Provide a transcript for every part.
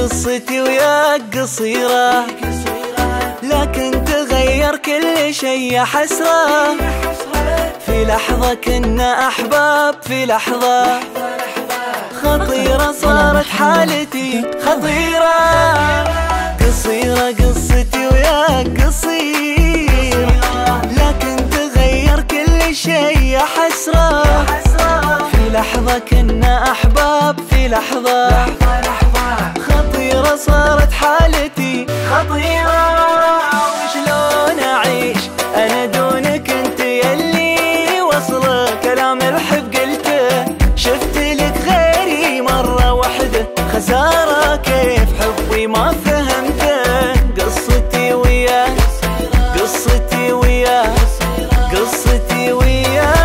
قصتي وياك قصيرة، لكن تغير كل شي يا حسرة. في لحظة كنا أحباب، في لحظة خطيرة صارت حالتي خطيرة. قصيرة قصتي وياك قصيرة، لكن تغير كل شي يا حسرة. في لحظة كنا أحباب، في لحظة خطيرة صارت حالتي خطيرة. وشلون أعيش أنا دونك انت يلي وصل كلام الحب قلته. شفت لك غيري مرة واحدة، خسارة كيف حبي ما فهمته. قصتي وياك قصتي وياك قصتي وياك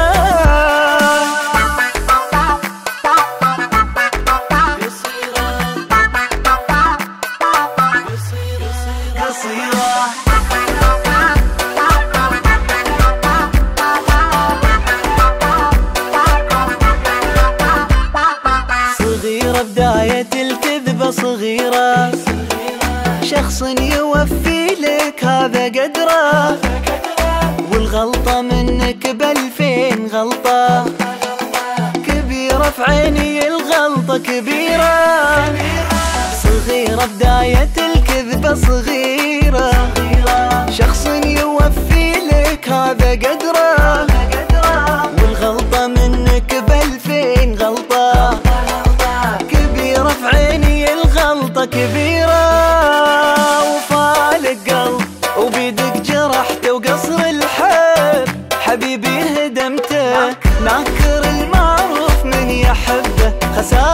صغيرة بداية الكذبة صغيرة، شخص يوفي لك هذا قدره. والغلطة منك بألفين غلطة، كبيرة في عيني الغلطة كبيرة. صغيرة بداية الكذبة صغيرة، شخص يوفي لك هذا قدره. والغلطة منك بألفين غلطة، كبيرة في عيني الغلطة كبيرة. وفالك قلب وبيدك جرحته، وقصر الحب حبيبي هدمته. ناكر المعروف من يحبه، خسارة